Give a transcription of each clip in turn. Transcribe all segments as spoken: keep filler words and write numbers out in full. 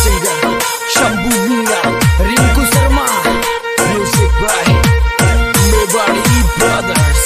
singer Shambhu Meena, Rinku Sharma, music by Mewari Brothers.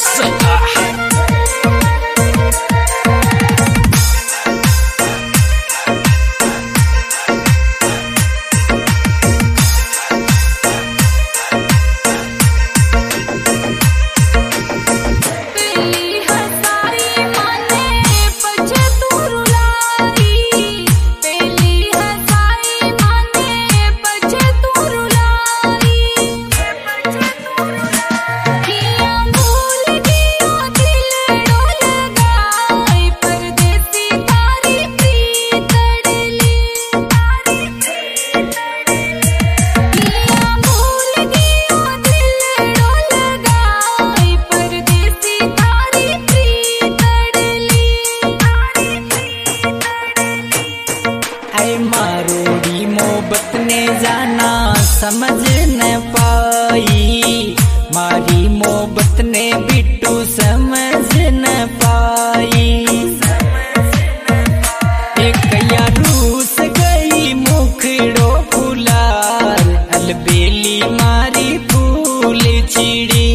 मारोड़ी मोहब्बत ने जाना समझ न पाई, मारी मोहब्बत ने बिट्टू समझ न पाई। एक या रूस गई मुखड़ो फुलार, अलबेली मारी फूल चिड़ी।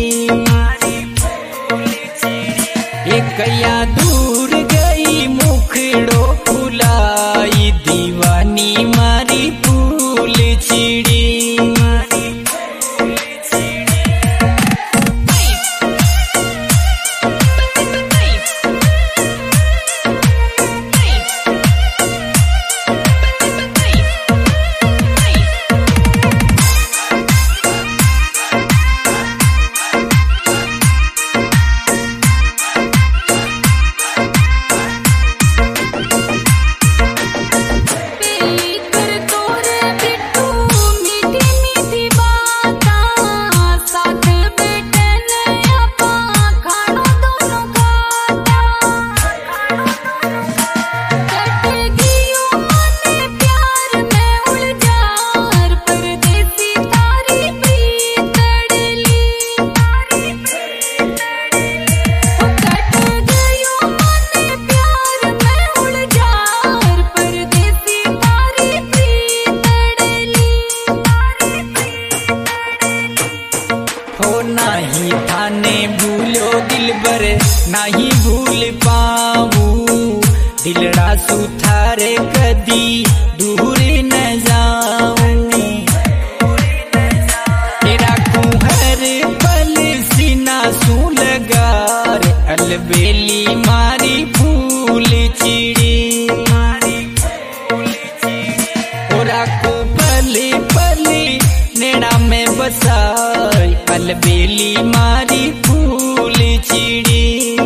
एक या दूर गई मुखड़ो फुलाई, दीवानी मारी फूल चिड़ी। नाही थाने भूलो दिल बर नाही भूल पाऊं, दिलड़ा सुथारे कदी दूर न जाऊं। तेरा कुहर पल सीना सू लगार, अलबेली मारी फूल चिड़ी। ओरा को पल पल नेड़ा में बसाई, अलबेली मारी फूल चिड़ी।